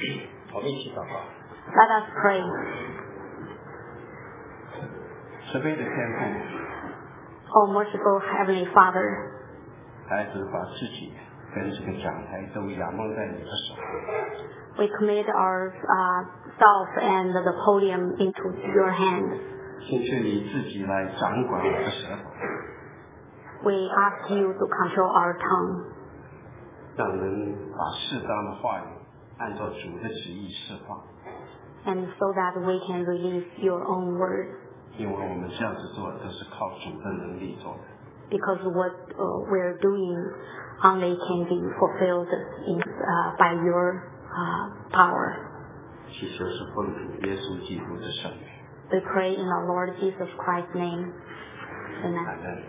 我们一起祷告。 Let us pray. 慈悲的天父， Oh, merciful Heavenly Father, 孩子把自己跟这个讲台都仰望在你的手， we commit ourselves and the podium into your hands. 请求你自己来掌管我的舌头， We ask you to control our tongue, 让人把适当的话语按照主的旨意释放。 and so that we can release your own words. 因为我们这样子做都是靠主的能力做的。 Because what we're doing only can be fulfilled by your power. 祈求是奉主耶稣基督的圣名。 We pray in our Lord Jesus Christ's name. Amen. 阿门。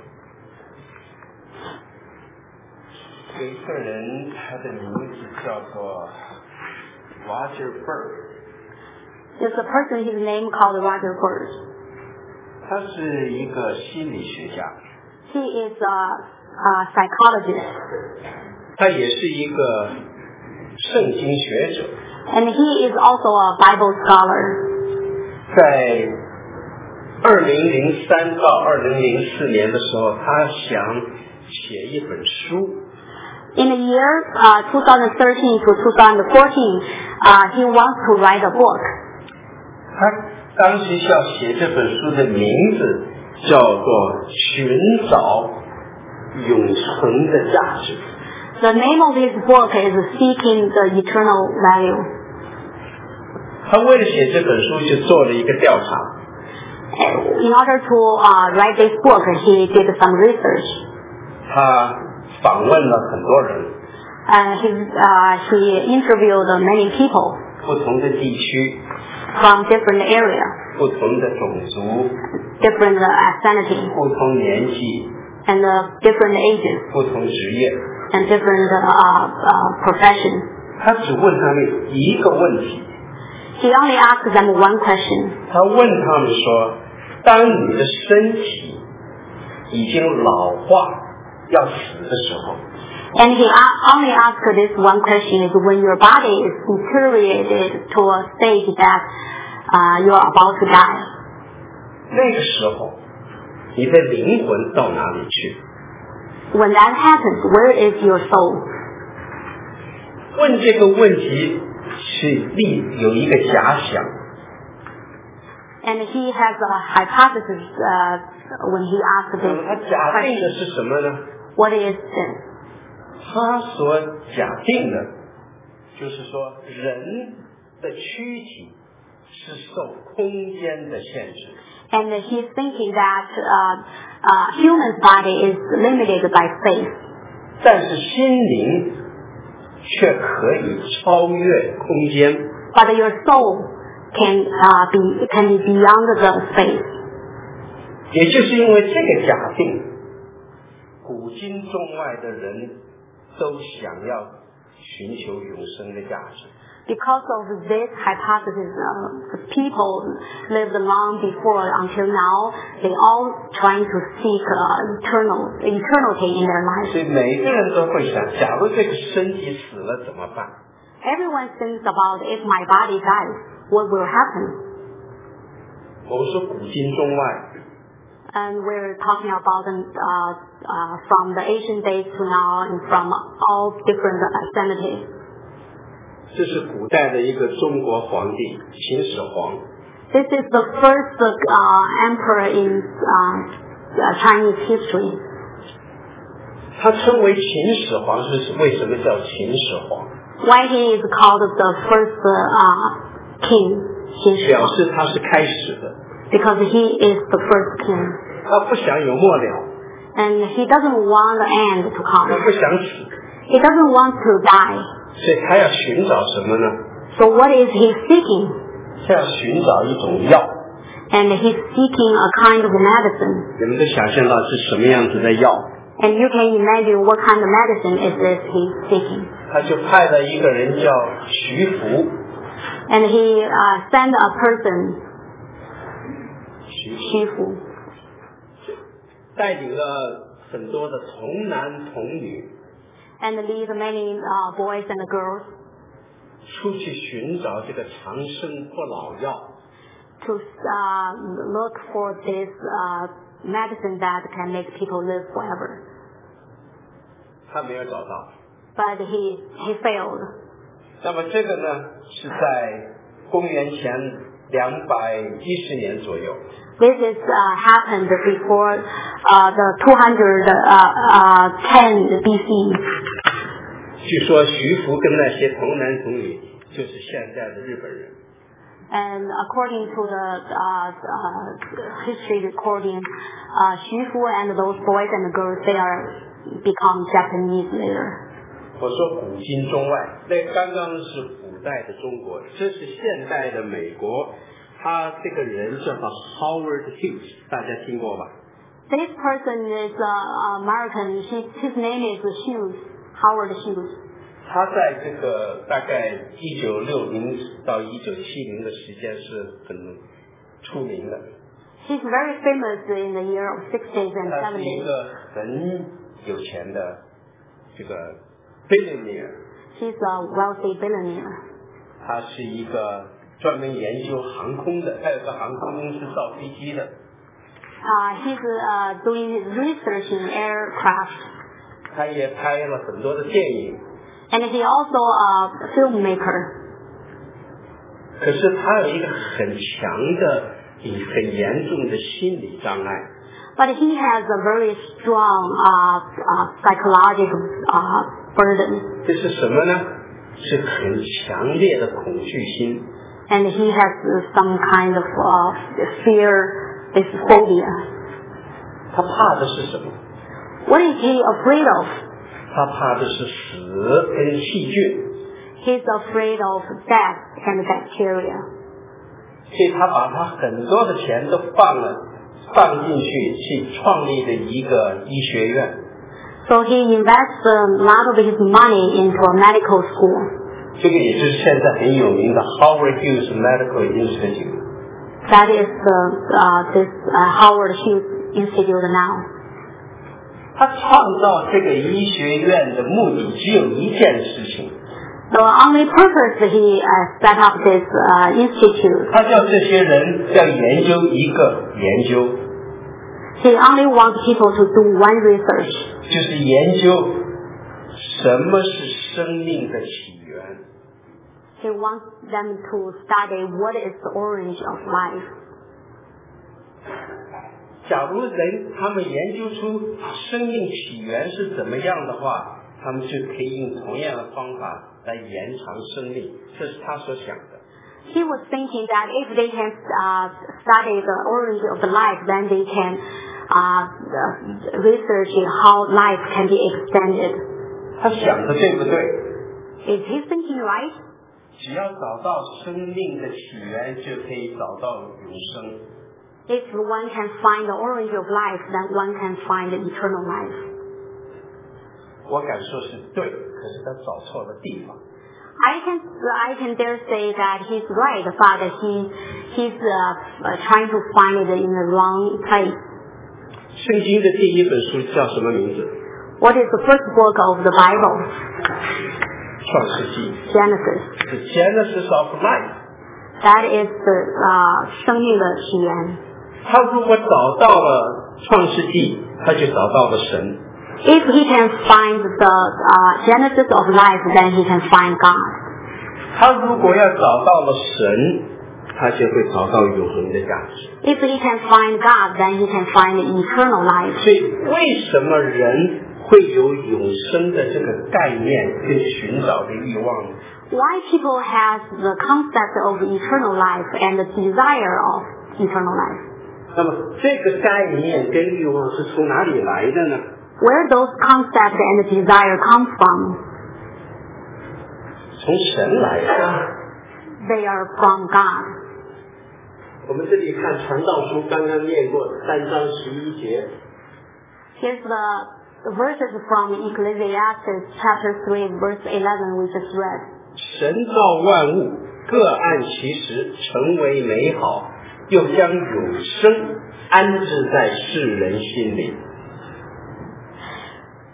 有一个人，他的名字叫做 Roger Bird， There's a person, his name called Roger Bird. 他是一个心理学家， He is a psychologist, 他也是一个圣经学者。 and he is also a Bible scholar. 在2003到2004年的时候，他想写一本书。 In the year 2013 to 2014, he wants to write a book. 他当时要写这本书的名字叫做《寻找永恒的价值》。 The name of his book is Seeking the Eternal Value. 他为了写这本书就做了一个调查， In order to write this book, he did some research. 他访问了很多人， He interviewed many people 不同的地区， from different areas, 不同的种族， different ethnicity, 不同年纪， and different ages, 不同职业。 and different professions. 他只问他们一个问题， He only asked them one question. 他问他们说：当你的身体已经老化要死的时候， And he only asked this one question is when your body is deteriorated to a stage that you're about to die. 那个时候你的灵魂到哪里去？ When that happens, where is your soul? 问这个问题是有一个假想， And he has a hypothesis when he asked 那么他 this 假定的 question. 是什么呢？ What is this? 他所假定的就是说人的躯体是受空间的限制， And he's thinking that human body is limited by space, 但是心灵却可以超越空间。 but your soul can be beyond the space. 也就是因为这个假定，古今中外的人都想要寻求永生的价值。 Because of this hypothesis, people lived long before until now, they all trying to seek eternity in their lives. 所以每个人都会想，假如这个身体死了怎么办？ Everyone thinks about if my body dies, what will happen? 我们说古今中外， And we're talking about from the ancient days to now and from all different identities. 这是古代的一个中国皇帝秦始皇， This is the first emperor in Chinese history. 他称为秦始皇是为什么叫秦始皇？ Why he is called the first king? 表示他是开始的， Because he is the first king. 他不想有末了， And he doesn't want the end to 他 come. 不想死， He doesn't want to die. 所以他要寻找什么呢？ So what is he seeking? 他要寻找一种药。 And he's seeking a kind of medicine. 你们都想象到是什么样子的药？ And you can imagine what kind of medicine is this he's seeking. 他就派了一个人叫徐福， And he sent a person, 徐福 Shifu, 带领了很多的童男童女， and lead many boys and girls 出去寻找这个长生不老药。 To look for this medicine that can make people live forever. 他没有找到。 But he failed. 那么这个呢，是在公元前210年左右。 This is happened before the 210 BC. 据说徐福跟那些童男童女就是现在的日本人。 And according to the history recording, Xu Fu and those boys and girls, they are become Japanese later. 我说古今中外，那刚刚是古代的中国，这是现代的美国。他这个人叫做 Howard Hughes， 大家听过吧？ This person is American. His name is Hughes, Howard Hughes. 他在这个大概1960到1970的时间是很出名的。 He's very famous in the year of 60s and 他是一 70s. 个很有钱的这个 billionaire。 He's a wealthy billionaire. 他是一个专门研究航空的，他有个航空公司造飞机的。 He's doing research in aircraft. 他也拍了很多的电影。 And he also a filmmaker. 可是他有一个很强的、很严重的心理障碍。 But he has a very strong psychological burden. 这是什么呢？是很强烈的恐惧心。 And he has some kind of fear, this phobia. 他怕的是什么？ What is he afraid of? 他怕的是死跟细菌。 He's afraid of death and bacteria. 所以他把他很多的钱都放进去创立了一个医学院。 So he invests a lot of his money into a medical school. 这个也就是现在很有名的 Howard Hughes Medical Institute. That is this Howard Hughes Institute now. 他创造这个医学院的目的只有一件事情。 The only purpose he set up this institute. 他叫这些人要研究一个研究。 He only wants people to do one research. 就是研究什么是生命的起源。 He wants them to study what is the origin of life. 假如他们研究出生命起源是怎么样的话，他们就可以用同样的方法来延长生命，这是他所想的。 He was thinking that if they can study the origin of the life, then they can research how life can be extended. 他想的对不对？ Is he thinking right? 只要找到生命的起源，就可以找到永生。 If one can find the origin of life, then one can find the eternal life. 我敢说是对，可是他找错了地方。 I can dare say that he's right, but he's trying to find it in the wrong place. 圣经的第一本书叫什么名字？ What is the first book of the Bible? 创世纪。 Genesis. The Genesis of Life. That is the 生命的起源。 他如果找到了创世纪，他就找到了神。 If he can find the genesis of life, then he can find God. 他如果要找到了神，他就会找到永恒的价值。 If he can find God, then he can find the eternal life. 所以，为什么人会有永生的这个概念跟寻找的欲望呢？ Why people have the concept of eternal life and the desire of eternal life? 那么，这个概念跟欲望是从哪里来的呢？ Where those concepts and the desire come from? 从神来的。 They are from God. 我们这里看传道书刚刚念过3章11节。 Here's the verses from Ecclesiastes chapter 3 verse 11 we just read. 神造万物，各按其时，成为美好，又将永生安置在世人心里。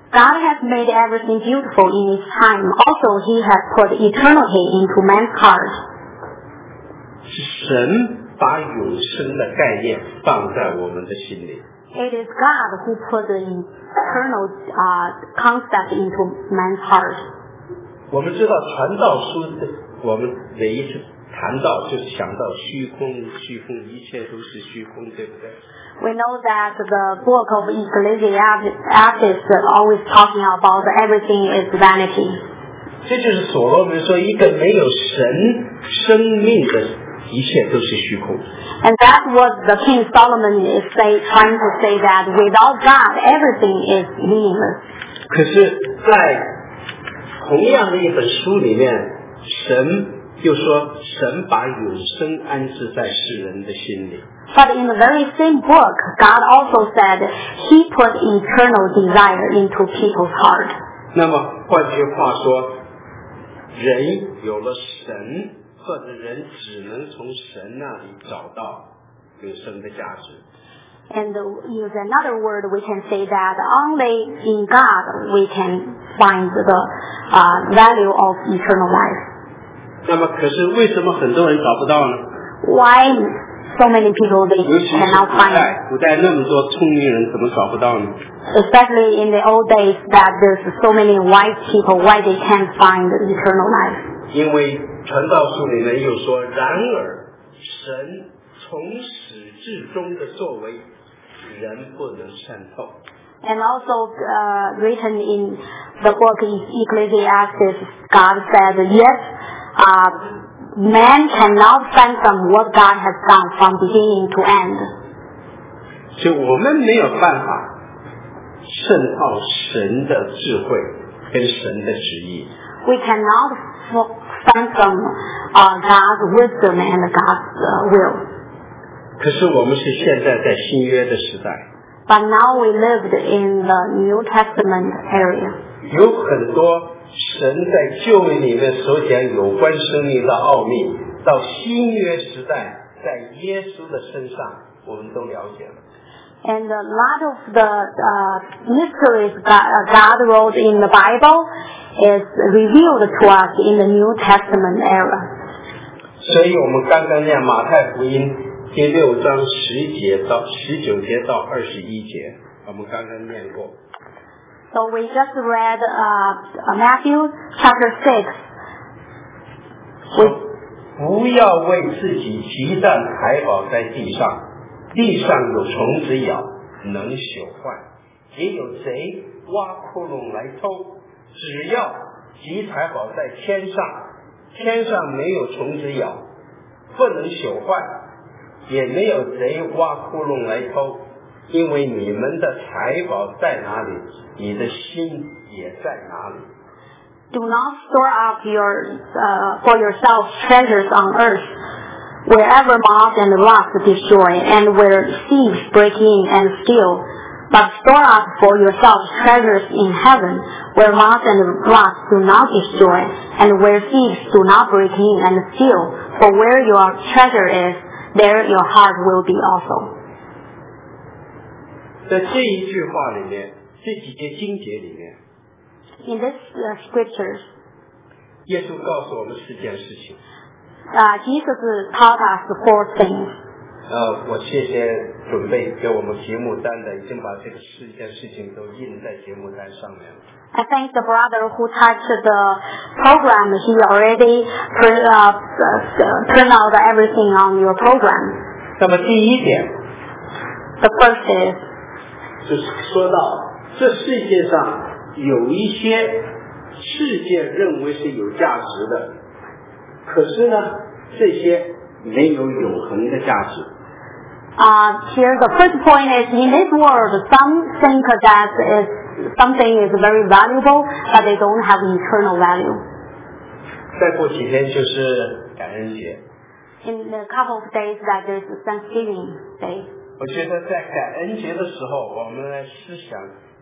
God has made everything beautiful in His time. Also, He has put eternity into man's heart. 是神把永生的概念放在我们的心里。 It is God who put the eternal concept into man's heart. 我们知道传道书，我们每一次谈到就想到虚空，一切都是虚空，对不对？ We know that the book of Ecclesiastes always talking about everything is vanity. 这就是所罗门说，一个没有神生命的一切都是虚空。 And that's what the King Solomon is trying to say, that without God, everything is meaningless. 可是，在同样的一本书里面，神就说，神把永生安置在世人的心里。 But in the very same book, God also said He put eternal desire into people's heart. 那么换句话说，人有了神，或者人只能从神那里找到永生的价值。 And use another word, we can say that only in God we can find the value of eternal life. 那么可是为什么很多人找不到呢？ Why so many people they 尤其是 cannot 古代那么多聪明人，怎么找不到呢？ especially in the old days that there's so many wise people, why they can't find eternal life? 因为传道书里面又说，然而神从始至终的作为，人不能参透。 And also written in the book Ecclesiastes, God said, yes, man cannot fathom what God has done from beginning to end. 所以我们没有办法渗透神的智慧跟神的旨意。 We cannot fathom God's wisdom and God's will. 可是我们是现在在新约的时代， But now we lived in the New Testament area. 有很多神在旧约里面所讲有关生命的奥秘，到新约时代，在耶稣的身上，我们都了解了。 And a lot of the mysteries God wrote in the Bible is revealed to us in the New Testament era. 所以我们刚刚念马太福音第6章10节到19节到21节，我们刚刚念过。 So we just read Matthew chapter 6. 不要为自己积攒财宝在地上，地上有虫子咬，能朽坏；也有贼挖窟窿来偷。只要积财宝在天上，天上没有虫子咬，不能朽坏，也没有贼挖窟窿来偷。因为你们的财宝在哪里，你的心也在哪里。 Do not store up for yourselves treasures on earth, wherever moth and rust destroy, and where thieves break in and steal. But store up for yourselves treasures in heaven, where moth and rust do not destroy, and where thieves do not break in and steal. For where your treasure is, there your heart will be also. 在这一句话里面，这几节经节里面， In this scriptures, 耶稣告诉我们4件事情。 Jesus taught us 4 things. 我谢谢准备给我们节目单的，已经把这个4件事情都印在节目单上面了。 I thank the brother who touched the program. He already turned out everything on your program. 那么第一点， The first is, 就是说到这世界上有一些事件认为是有价值的，可是呢，这些没有永恒的价值。 here the first point is, in this world, some think that something is very valuable, but they don't have eternal value. 再过几天就是感恩节， In a couple of days, that is Thanksgiving Day. 我觉得在感恩节的时候，我们来思想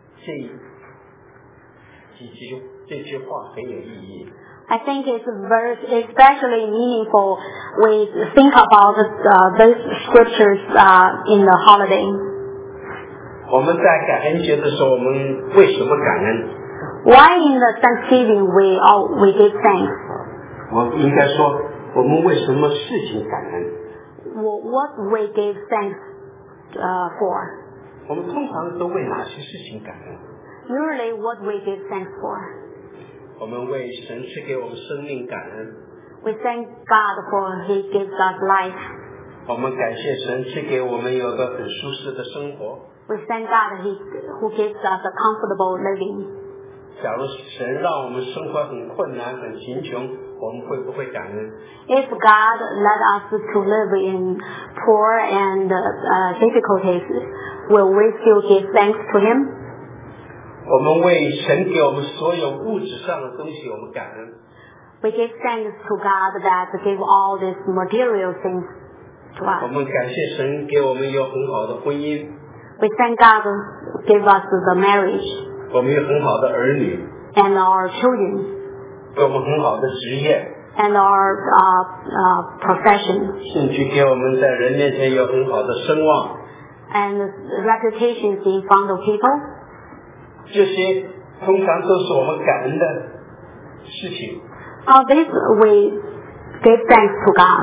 这句话很有意义。 I think it's very especially meaningful. We think about these scriptures in the holiday. 我们在感恩节的时候，我们为什么感恩？ Why in the Thanksgiving we give thanks? 我应该说，我们为什么事情感恩？ What we give thanks for? 我们通常都为哪些事情感恩？ Usually, what we give thanks for? 我们为神赐给我们生命感恩。 We thank God for He gives us life. 我们感谢神赐给我们有个很舒适的生活。 We thank God who gives us a comfortable living. 假如神让我们生活很困难、很贫穷，我们会不会感恩？ If God led us to live in poor and difficulties, will we still give thanks to Him? 我们为神给我们所有物质上的东西，我们感恩。 We give thanks to God that gave all these material things to 我 us. 们感谢神给我们有很好的婚姻， We thank God gave us the marriage 我们有很好的儿女， and our children 给我们很好的职业， and our profession 甚至给我们在人面前有很好的声望。 and reputations in front of people. 这些通常都是我们感恩的事情。 All this we give thanks to God.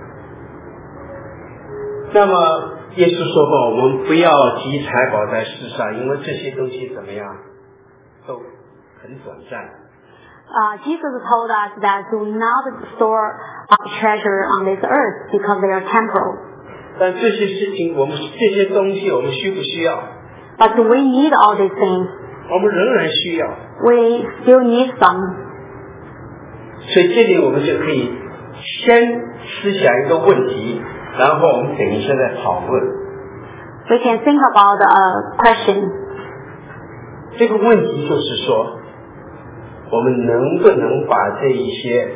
那么耶稣说过，我们不要积财宝在世上，因为这些东西怎么样，都很短暂。 Jesus told us that do not store up treasure on this earth because they are temporal. 但这些事情，我们这些东西，我们需不需要？ But we need all these things. 我们仍然需要。 We still need some. 所以这里我们就可以先思想一个问题，然后我们等一下再讨论。 We can think about a question. 这个问题就是说，我们能不能把这一些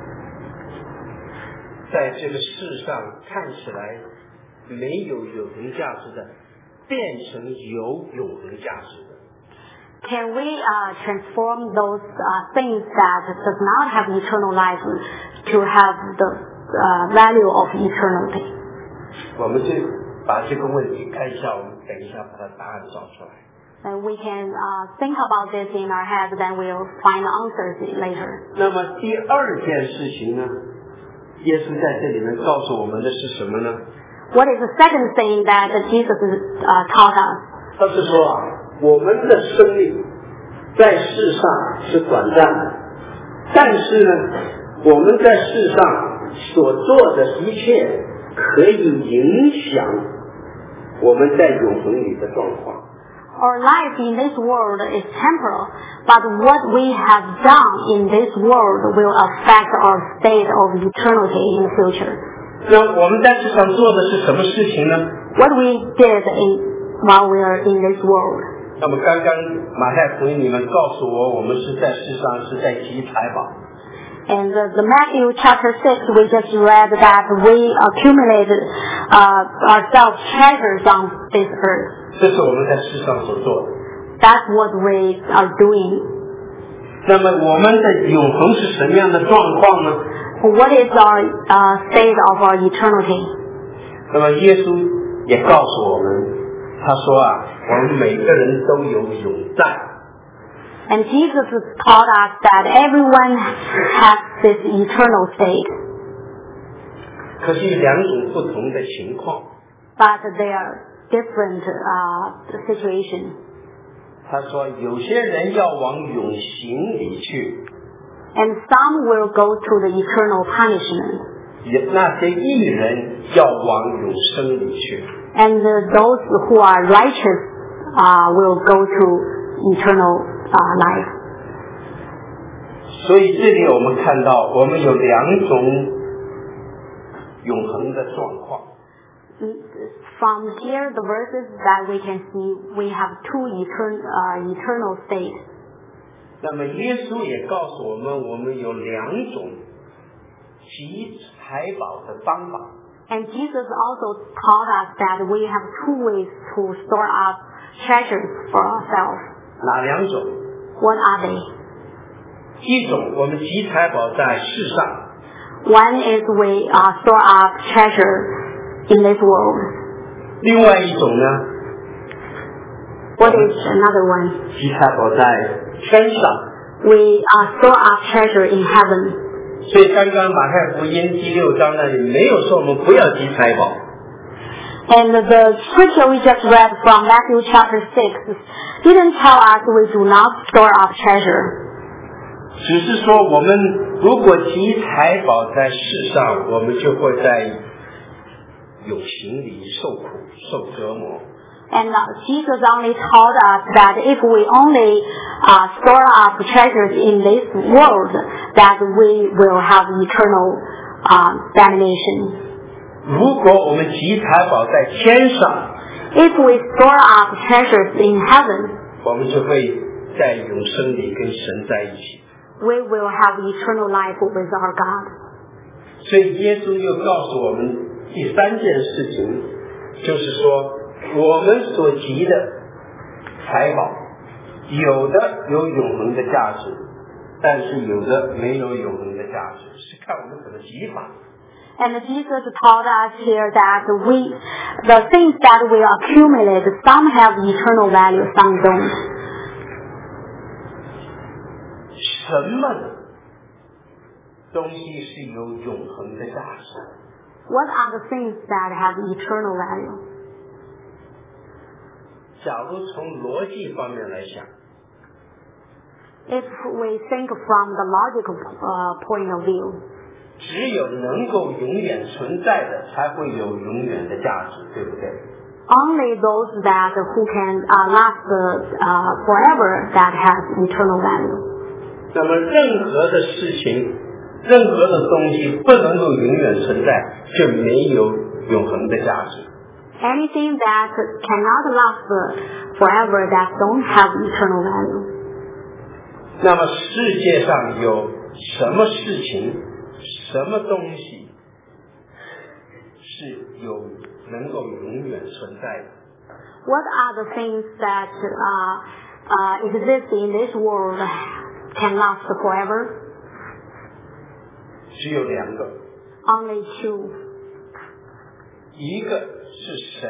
在这个世上看起来没有永恒价值的，变成有永恒价值的？ Can we transform those things that does not have eternal life to have the value of eternity? 我们就把这个问题看一下，我们等一下把它答案找出来。 And we can think about this in our head, then we'll find the answers later. 那么第二件事情呢，耶稣在这里面告诉我们的是什么呢？ What is the second thing that Jesus taught us? 他是说啊，我们的生命在世上是短暂的，但是呢，我们在世上所做的一切可以影响我们在永恒里的状况。 Our life in this world is temporal, but what we have done in this world will affect our state of eternity in the future. 那我们在世上做的是什么事情呢？ What we did while we are in this world. 那么刚刚马太福音里面告诉我，我们是在世上是在积财宝。 In the Matthew chapter 6, we just read that we accumulated ourselves treasures on this earth. 这是我们在世上所做的。 That's what we are doing. 那么我们的永恒是什么样的状况呢？ What is our state of our eternity? 那么耶稣也告诉我们，他说啊，我们每个人都有永在。 And Jesus taught us that everyone has this eternal state. 可是有两种不同的情况。 But they are different situations. 他说，有些人要往永刑里去， And some will go to the eternal punishment. 那些义人要往永生里去。 And those who are righteous will go to eternal life. 所以这里我们看到，我们有两种永恒的状况。 From here, the verses that we can see, we have two eternal states. 那么耶稣也告诉我们，我们有两种积财宝的方法。 And Jesus also taught us that we have two ways to store up treasures for ourselves. 哪两种？ What are they? 一种，我们积财宝在世上； One is we store up treasure in this world. 另外一种呢， What is another one? 积财宝在天上。 We store our treasure in heaven. 所以刚刚马太福音第6章那里没有说我们不要积财宝。 And the scripture we just read from Matthew chapter 6 didn't tell us we do not store our treasure. 只是说我们如果积财宝在世上，我们就会在有形里受苦受折磨。 And Jesus only told us that if we only store our treasures in this world, that we will have eternal damnation. 如果我们积财宝在天上 If we store our treasures in heaven, 我们就会在永生里跟神在一起。 we will have eternal life with our God. 所以耶稣又告诉我们第3件事情，就是说我们所积的财宝，有的有永恒的价值，但是有的没有永恒的价值，是看我们怎么积法。 And Jesus taught us here that the things that we accumulate, some have eternal value, some don't. 什么东西是有永恒的价值？ What are the things that have eternal value? 假如从逻辑方面来想， If we think from the logical point of view, 只有能够永远存在的才会有永远的价值，对不对？ only those that who can last forever that has eternal value. 那么任何的事情，任何的东西不能够永远存在，就没有永恒的价值。 Anything that cannot last forever that don't have eternal value. 那么世界上有什么事情，什么东西是能够永远存在的？ What are the things that exist in this world can last forever? 只有2个， Only two. 一个是神，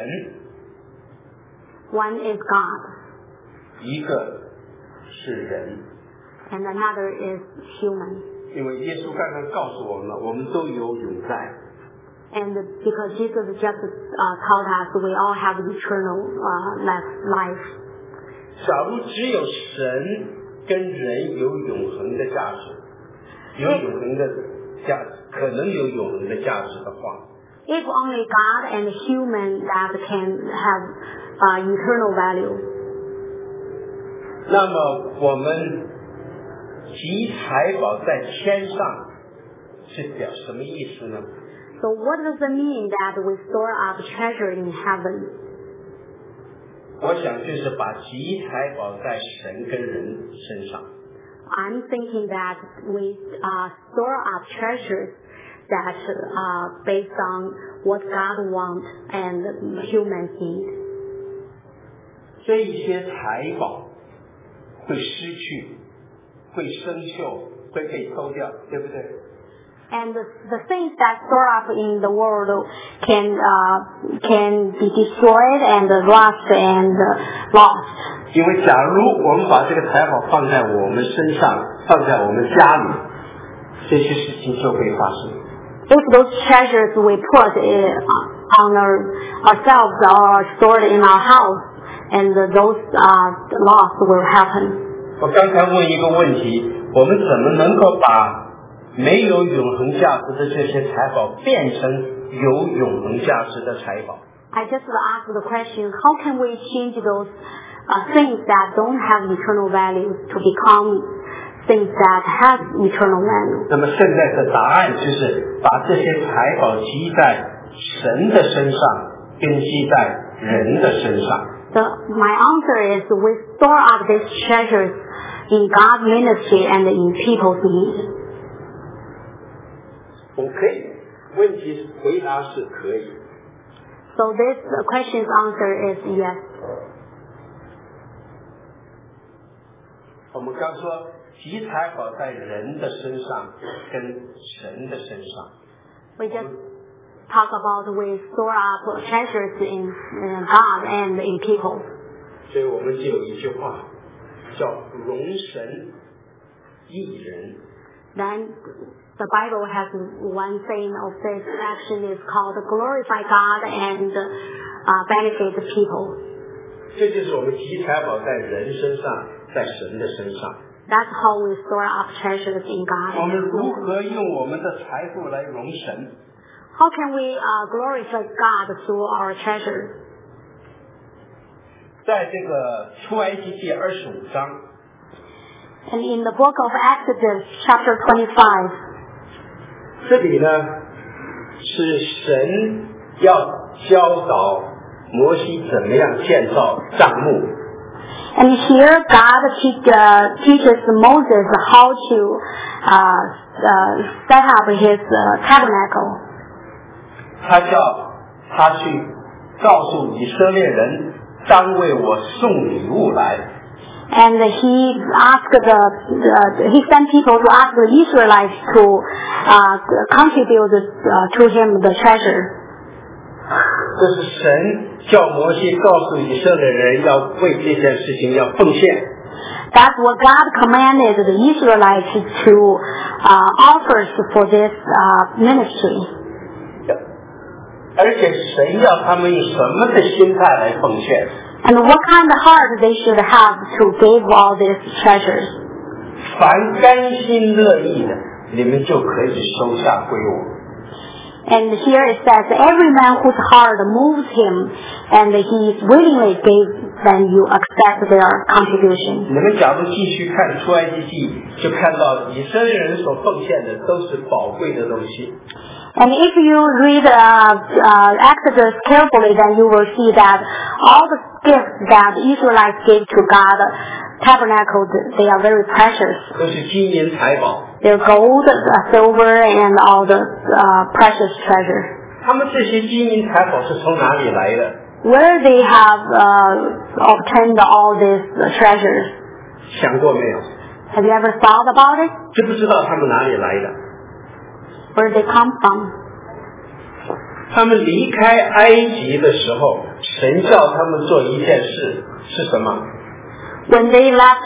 One is God, 一个是人。 and another is human. 因为耶稣刚刚告诉我们了，我们都有永在。 And because Jesus just taught us we all have eternal life. 假如只有神跟人有永恒的价值，有永恒的价值，可能有永恒的价值的话， If only God and human that can have eternal value, 那么我们积财宝在天上是表什么意思呢？ so what does it mean that we store our treasure in heaven? 我想就是把积财宝在神跟人身上。 I'm thinking that we store our treasures that based on what God wants and humans need. 这一些财宝会失去，会生锈，会被偷掉，对不对？ And the things that store up in the world can be destroyed and rust and lost. 因为假如我们把这个财宝放在我们身上，放在我们家里，这些事情就会发生。 If those treasures we put on ourselves or stored in our house, and those loss will happen. 我刚才问一个问题，我们怎么能够把没有永恒价值的这些财宝变成有永恒价值的财宝？ I just asked the question, how can we change those things that don't have eternal value to become things that have eternal value? 那么现在的答案就是把这些财宝积在神的身上，跟积在人的身上。 My answer is we store up these treasures in God's ministry and in people's need. 我可以，问题回答是可以。 So this question's answer is yes. 我们刚说积财宝在人的身上跟神的身上。 We just talk about we store up treasures in God and in people. 所以我们就有一句话叫荣神益人。 Then the Bible has one saying of this action is called glorify God and benefit the people. 这就是我们积财宝在人身上，在神的身上。 That's how we store up treasures in God. 我们如何用我们的财富来荣神？ How can we glorify God through our treasures? 在这个出埃及记25章， And in the book of Exodus, chapter 25, 这里呢是神要教导摩西怎么样建造帐幕。 and here God teaches Moses how to set up his tabernacle. 他叫他去告诉以色列人，当为我送礼物来。 And he sent people to ask the Israelites to contribute to him the treasure. 这是神叫摩西告诉以色列人要为这件事情要奉献。 That's what God commanded the Israelites to offer for this ministry. 而且神要他们用什么的心态来奉献？ And what kind of heart they should have to give all these treasures. 凡甘心乐意的，你们就可以收下归我。 And here it says, every man whose heart moves him and he willingly gave, then you accept their contribution. 你们假如继续看出埃及记，就看到以色列人所奉献的都是宝贵的东西。 And if you read Exodus carefully, then you will see that all the gifts that the Israelites gave to God, tabernacle, they are very precious. 都是金银财宝。 They're gold, silver, and all the precious treasure. 他们这些金银财宝是从哪里来的？ Where they have obtained all these treasures? 想过没有？ Have you ever thought about it? 知不知道他们哪里来的？ Where they come from? 他们离开埃及的时候，神叫他们做一件事，是什么？ When they left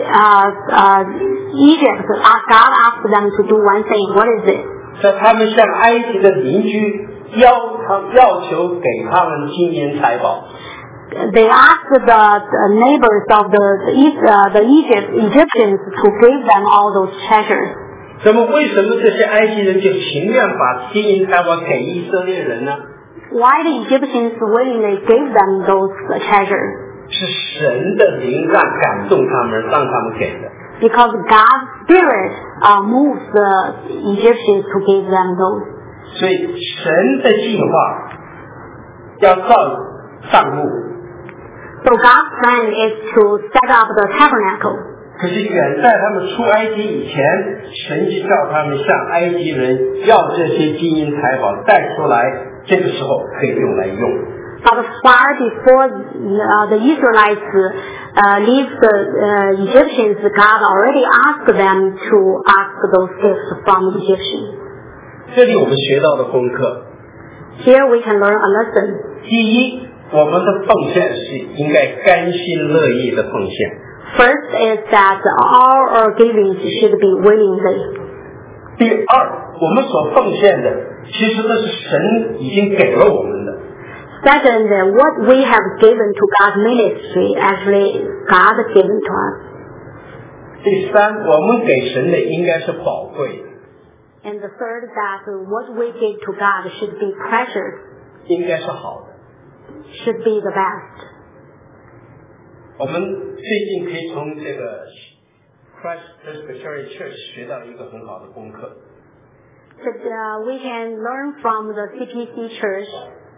Egypt, God asked them to do one thing. What is it? 在他们向埃及的邻居要求给他们金银财宝。 They asked the neighbors of the Egyptians to give them all those treasures. 为什么这些埃及人就情愿把金银财宝给以色列人呢？ Why the Egyptians willingly gave them those treasures? 是神的灵让感动他们，让他们给的。 Because God's Spirit moves the Egyptians to give them those. 所以神的计划要造帐幕。 So God's plan is to set up the tabernacle. 可是远在他们出埃及以前，神就叫他们向埃及人要这些金银财宝带出来，这个时候可以用来用。 But far before the Israelites leave the Egyptians, God already asked them to ask those gifts from the Egyptians. 这里我们学到的功课， Here we can learn a lesson. 第一，我们的奉献是应该甘心乐意的奉献。 First is that all our givings should be willingly. 第二，我们所奉献的，其实这是神已经给了我们的。 Second, what we have given to God's ministry, actually God has given to us. 第三，我们给神的应该是宝贵的， And the third, that what we give to God should be precious, 应该是好的。 should be the best. 我们最近可以从这个 Christ Presbyterian Church 学到一个很好的功课。 But, we can learn from the CPC Church.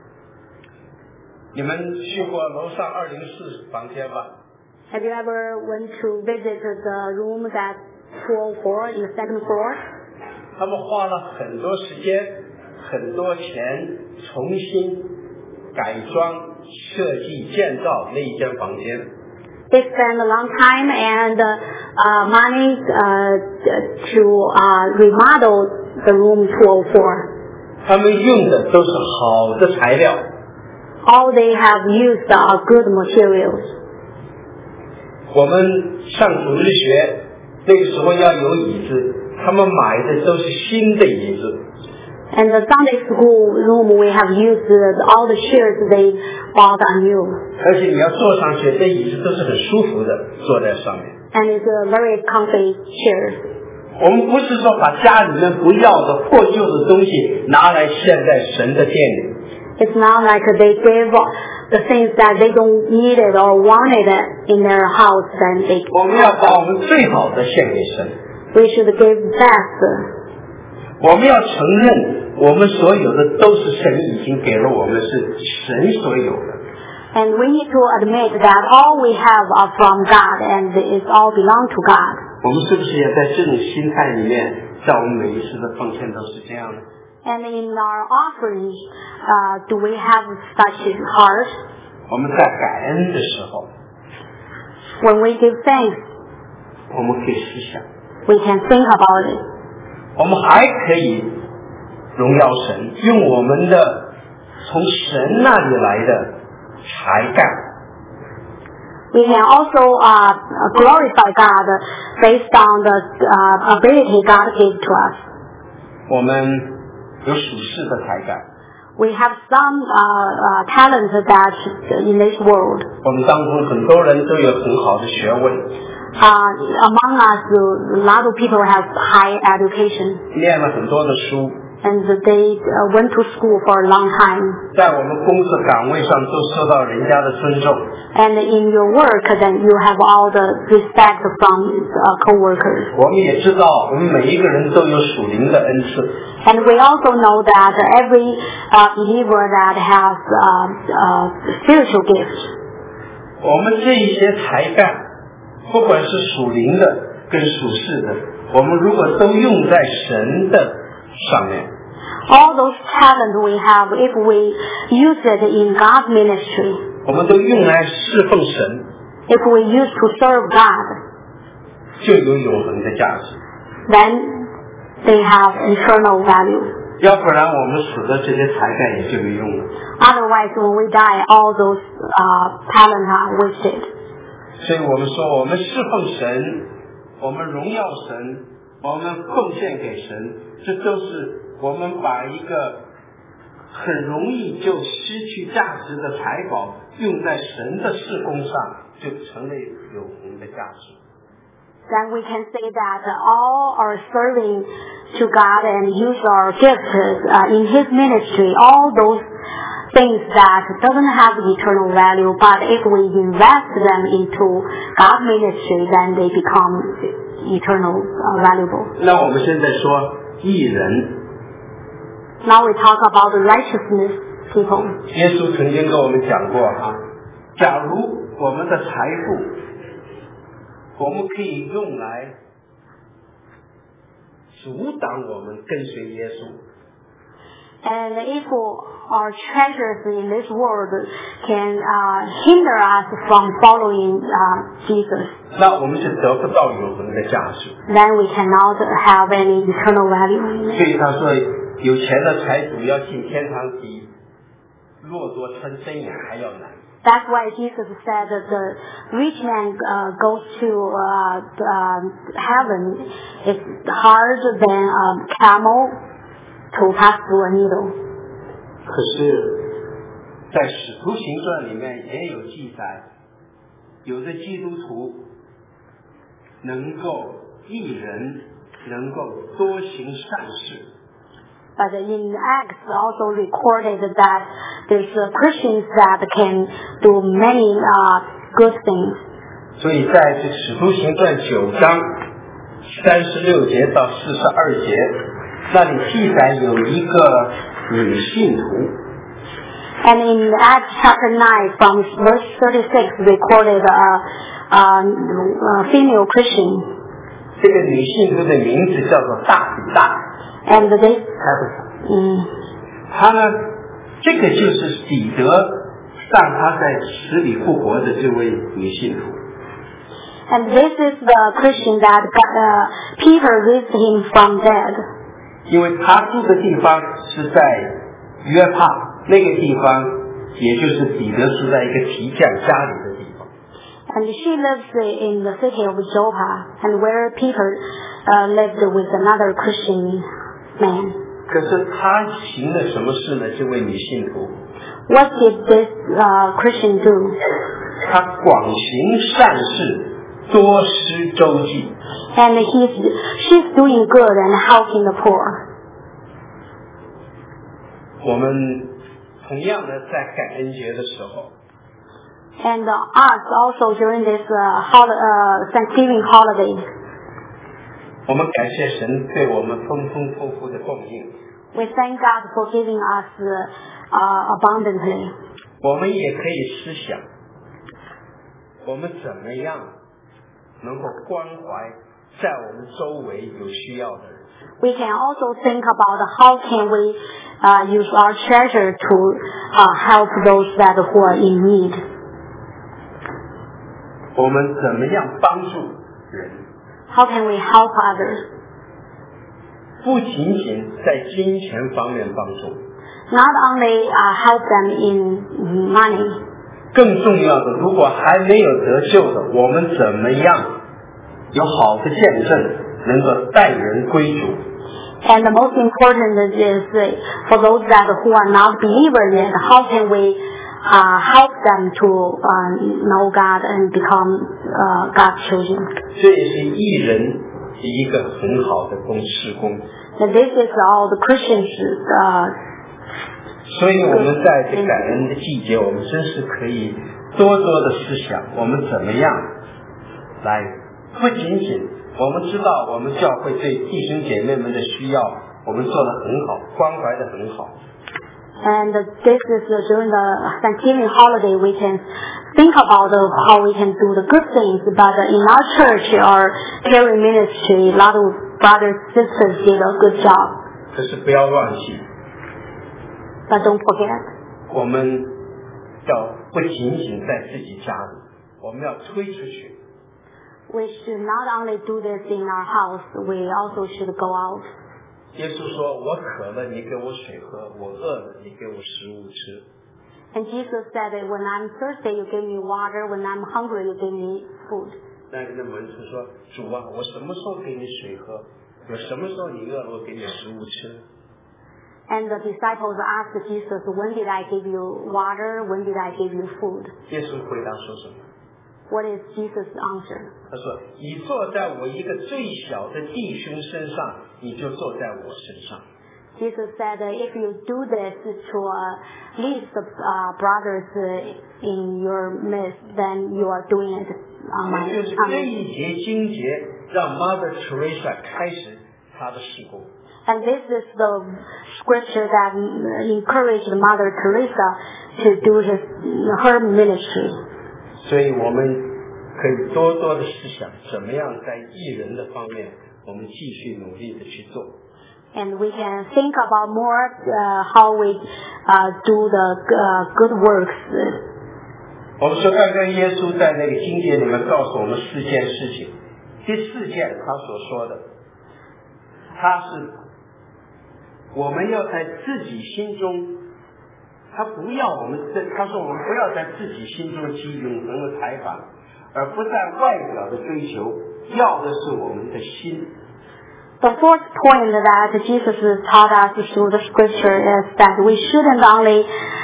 你们去过楼上204房间吧？ Have you ever went to visit the room at 204 in the second floor? 他们花了很多时间、很多钱，重新改装、设计、建造那一间房间。 They spend a long time and money to remodel the room 204. 他们用的都是好的材料。 All they have used are good materials. 我们上主日学那个时候要有椅子，他们买的都是新的椅子。 And the Sunday school room we have used all the chairs they bought anew. 而且你要坐上去，这椅子都是很舒服的，坐在上面。 And it's a very comfy chair. 我们不是说把家里面不要的破旧的东西拿来献在神的殿里。 It's not like they give the things that they don't need it or want it in their house, then they. 我们要把我们最好的献给神。 We should give best. 我们要承认，我们所有的都是神已经给了我们，是神所有的。 And we need to admit that all we have are from God, and it all belong to God. 我们是不是也在这种心态里面，在我们每一次的奉献都是这样的？ And in our offerings, do we have such a heart? 我们在感恩的时候， When we give thanks, 我们可以思想， we can think about it. 我们还可以荣耀神，用我们的从神那里来的才干。 We can also glorify God based on the ability God gave to us. 我们有属世的才干。 We have some talent that in this world. 我们当中很多人都有很好的学问。 Among us, a lot of people have high education. 念了很多的书。 And they went to school for a long time. 在我们工作岗位上都受到人家的尊重。 And in your work, then you have all the respect from co-workers. 我们也知道，我们每一个人都有属灵的恩赐。 And we also know that every believer that has spiritual gifts. 我们这一些才干，不管是属灵的跟属世的，我们如果都用在神的上面。 All those talent we have, if we use it in God's ministry, 我们都用来侍奉神。 if we use to serve God, 就有永恒的价值。 then they have eternal value. 要不然我们死的这些才干也就没用了。 Otherwise, when we die, all those talent are wasted. 所以我们说，我们侍奉神，我们荣耀神，我们奉献给神，这都是我们把一个很容易就失去价值的财宝用在神的事工上，就成了永恒的价值。 Then we can say that all our serving to God and use our gifts in His ministry, all those things that doesn't have eternal value, but if we invest them into God's ministry, then they become eternal valuable. 那我们现在说义人。 Now we talk about the righteousness people. 耶稣曾经跟我们讲过假如我们的财富我们可以用来阻挡我们跟随耶稣。 And if our treasures in this world can hinder us from following Jesus, 那我们就得不到永恒的价值。 then we cannot have any eternal value. 所以他说，有钱的财主要进天堂比骆驼穿针眼还要难。 That's why Jesus said that the rich man goes to heaven. It's harder than a camel to pass through a needle. 可是，在使徒行传里面也有记载，有的基督徒能够义人，能够多行善事。 But in Acts also recorded that there's Christians that can do many good things. 所以在这使徒行传9章36节到42节，那里记载有一个女信徒。 And in Acts chapter 9 from verse 36 recorded a female Christian. 这个女信徒的名字叫做大比大。 And this, 他呢，这个就是彼得让他在死里复活的这位女信徒。 And this is the Christian that Peter raised him from dead. 因为他住的地方是在约帕那个地方，也就是彼得是在一个提匠家里的地方。 And she lives in the city of Joppa, and where Peter lived with another Christian man. 可是他行了什么事呢？这位女信徒， What did this Christian do? 她广行善事，多施周济。 And she's doing good and helping the poor. 我们同样的在感恩节的时候， And us also during this Thanksgiving holiday, 我们感谢神对我们丰丰富富的供应。 we thank God for giving us abundantly. 我们也可以思想，我们怎么样能够关怀在我们周围有需要的人。 We can also think about how can we use our treasure to help those who are in need. 我们怎么样帮助人？ How can we help others? 不仅仅在金钱方面帮助， Not only help them in money, 更重要的，如果还没有得救的，我们怎么样有好的见证，能够带人归主？ and the most important is for those who are not believers yet, how can we help them to know God and become God's children? 这也是义人一个很好的事工。 And this is all the Christians. 所以我们在这感恩的季节，我们真是可以多多的思想，我们怎么样来，不仅仅我们知道我们教会对弟兄姐妹们的需要，我们做得很好，关怀得很好。 And this is during the Thanksgiving holiday, we can think about how we can do the good things. But in our church or caring ministry, a lot of brothers and sisters did a good job. 可是不要忘记， But don't forget, 我们要不仅仅在自己家里，我们要推出去。 we should not only do this in our house, we also should go out. 耶稣说：“我渴了，你给我水喝；我饿了，你给我食物吃。” And Jesus said that when I'm thirsty, you give me water. When I'm hungry, you give me food. 那个门徒说：“主啊，我什么时候给你水喝？我什么时候你饿了，我给你食物吃？” And the disciples asked Jesus, when did I give you water? When did I give you food? 耶稣回答说什么？ What is Jesus' answer? 他说：“你坐在我一个最小的弟兄身上，你就坐在我身上。” Jesus said, if you do this to least brothers in your midst, then you are doing it on my 就是这一节经节，让 Mother Teresa 开始她的事工。 And this is the scripture that encouraged Mother Teresa to do her ministry. 所以我们可以多多的思想，怎么样在义人的方面，我们继续努力的去做。 And we can think about more how we do the good works. 我们说，刚刚耶稣在那个经节里面告诉我们4件事情。第4件他所说的，他是我们要在自己心中，他说我们不要在自己心中积永恒的财宝，而不在外表的追求，要的是我们的心。 The fourth point that Jesus taught us through the scripture is that we shouldn't only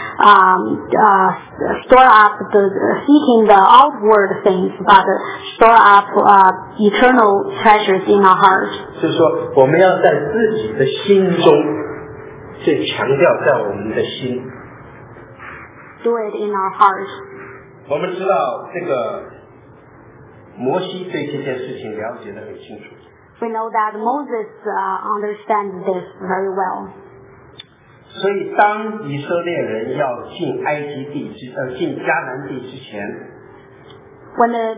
store up seeking the outward things, but store up eternal treasures in our hearts. 就是说，我们要在自己的心中，最强调在我们的心。 Do it in our hearts. 我们知道这个摩西对这件事情了解得很清楚。 We know that Moses understands this very well. 所以，当以色列人要进埃及地进迦南地之前， When the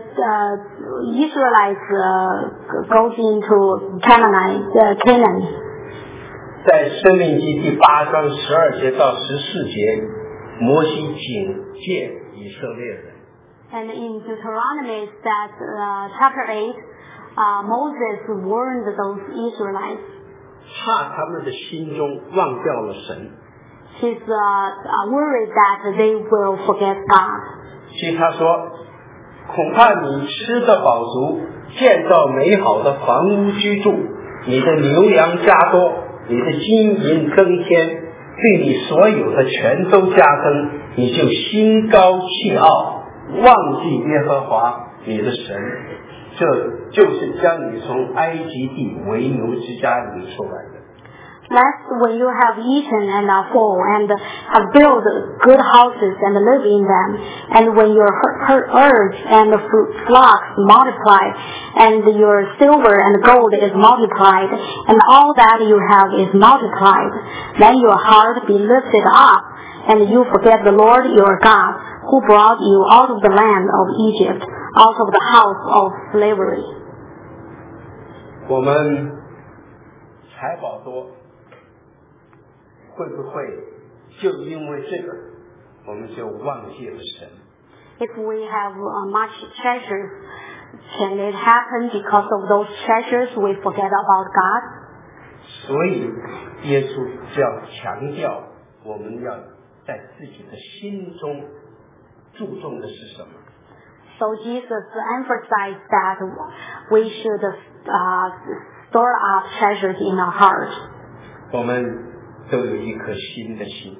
Israelites goes into Canaan, 在申命记第8章12节到14节，摩西警戒以色列人。 and in Deuteronomy it says chapter 8, Moses warned those Israelites. 怕他们的心中忘掉了神。 He's worried that they will forget God. 所以他说， 恐怕你吃得饱足，建造美好的房屋居住，你的牛羊加多，你的金银增添，对你所有的全都加增，你就心高气傲，忘记耶和华你的神，这就是将你从埃及地为奴之家领出来的。 Lest when you have eaten and are full, and have built good houses and live in them, and when your herds and flocks multiply, and your silver and gold is multiplied, and all that you have is multiplied, then your heart be lifted up, and you forget the Lord your God, who brought you out of the land of Egypt, out of the house of slavery. 我们财宝多，会不会就因为这个我们就忘记了神？ If we have much treasures, can it happen because of those treasures we forget about God? 所以耶稣就要强调，我们要在自己的心中注重的是什么？ So Jesus emphasized that we should store up treasures in our heart. 我们都有一颗新的心。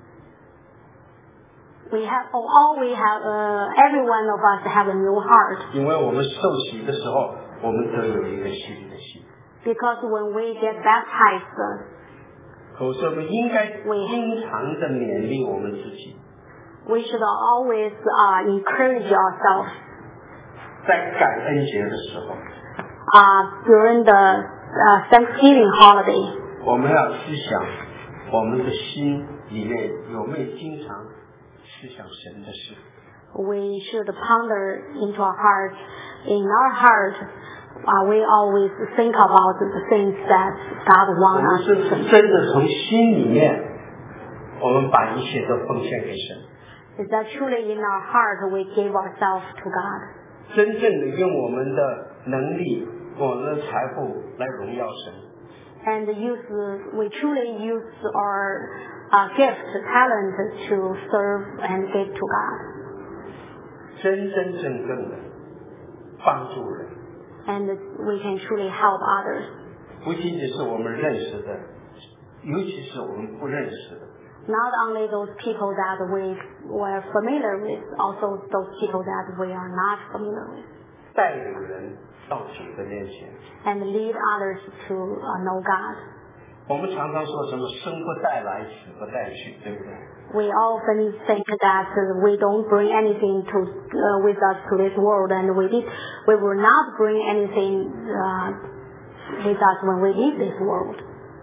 Every one of us have a new heart. 因为我们受洗的时候，我们都有一个新的心。 Because when we get baptized, 可是我们应该经常的勉励我们自己， we should always encourage ourselves. 在感恩节的时候， during the Thanksgiving holiday, 我们要思想我们的心里面有没有经常思想神的事。 we should ponder into our heart. In our heart, we always think about the things that God 我 wants 们 us 是 to think. 真的从心里面，我们把一切都奉献给神， Is that truly in our heart we give ourselves to God? 真正的用我们的能力、我们的财富来荣耀神。 And we truly use our gift, talent to serve and give to God. 真真正正的帮助人， And we can truly help others. 不仅仅是我们认识的，尤其是我们不认识的。 Not only those people that we were familiar with, also those people that we are not familiar with. 带领人到主的面前。 And lead others to know God. 我们常常说什么生不带来，死不带去，对不对？ We often think that we don't bring anything with us to this world, and we will not bring anything with us when we leave this world.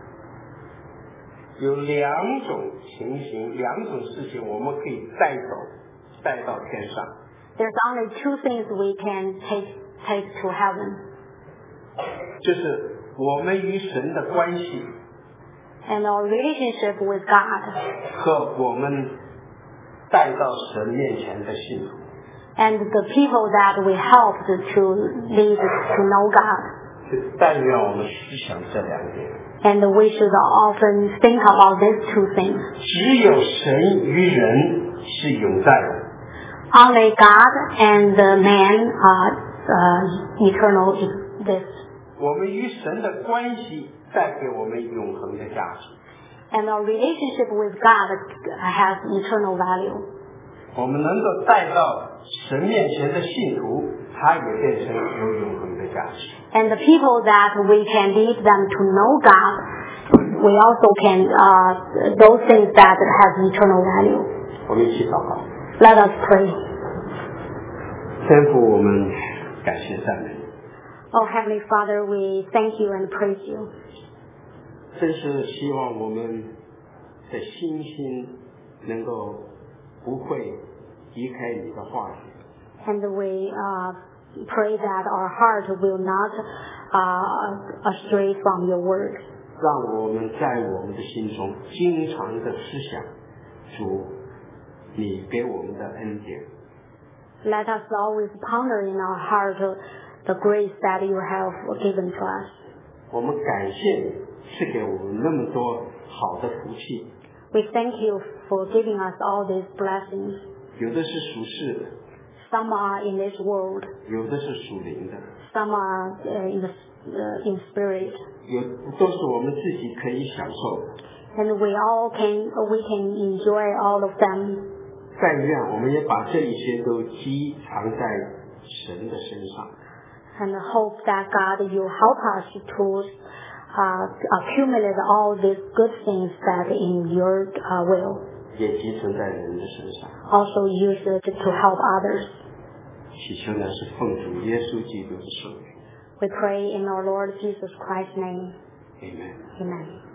有两种情形，两种事情我们可以带走，带到天上。 There's only two things we can take to heaven. 就是我们与神的关系 And our relationship with God. 和我们带到神面前的信徒。 And the people that we helped to lead to know God. 但愿我们思想这两点。 And we should often think about these two things. 只有神与人是永在的。 Only God and man are eternal exist. 我们与神的关系带给我们永恒的价值。 And our relationship with God has eternal value. 我们能够带到神面前的信徒，他也变成有永恒的价值。 And the people that we can lead them to know God, we also can those things that have eternal value. 我们一起祷告。 Let us pray. 天父，我们感谢赞美。 Oh Heavenly Father, we thank you and praise you. 真是希望我们的心能够不会离开你的话语。 And we pray that our heart will not astray from your word. 让我们在我们的心中经常的思想主你给我们的恩典。 Let us always ponder in our heart the grace that you have given to us. 我们感谢你赐给我们那么多好的福气。 We thank you for giving us all these blessings. 有的是属世的， Some are in this world. 有的是属灵的， Some are in spirit. 都是我们自己可以享受的。 And we can enjoy all of them. 但愿我们也把这一些都积藏在神的身上。 And hope that God will help us to accumulate all these good things that in your will. 也积存在人的身上。 Also use it to help others. 祈求呢是奉主耶稣基督的圣名。 We pray in our Lord Jesus Christ's name. Amen. Amen.